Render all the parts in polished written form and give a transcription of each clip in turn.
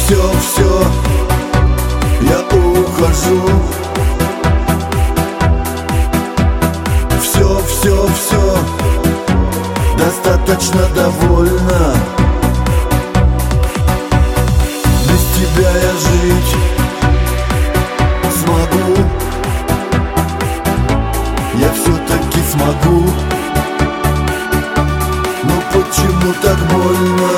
все, я ухожу. Все, достаточно довольна. Без тебя я жить смогу. Я все-таки смогу. Но почему так больно?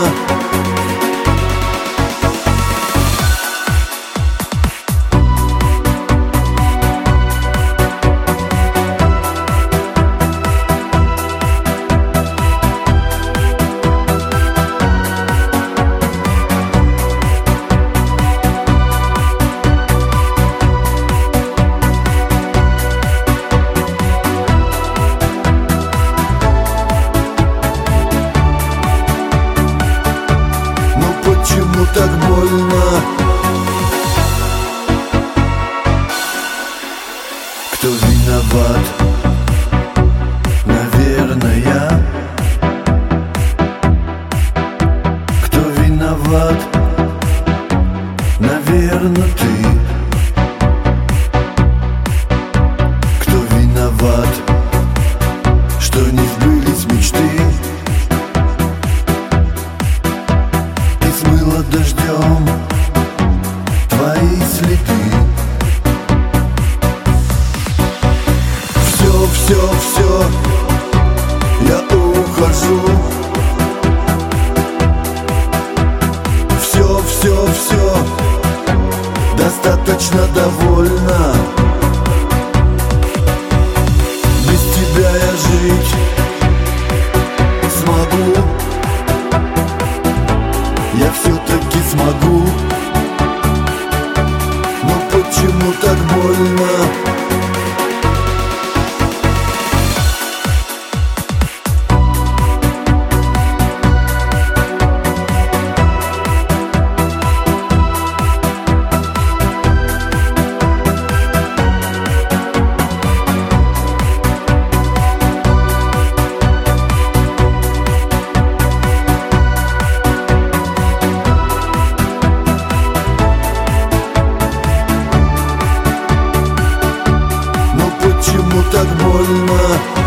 Почему так больно? Кто виноват? Наверное. Кто виноват? Наверно, ты. Кто виноват, что не сбылись мечты? Смыло дождем твои следы. Все, я ухожу. Все, достаточно довольна. Без тебя я жить смогу. Я все-таки смогу. Но почему так больно? Почему так больно?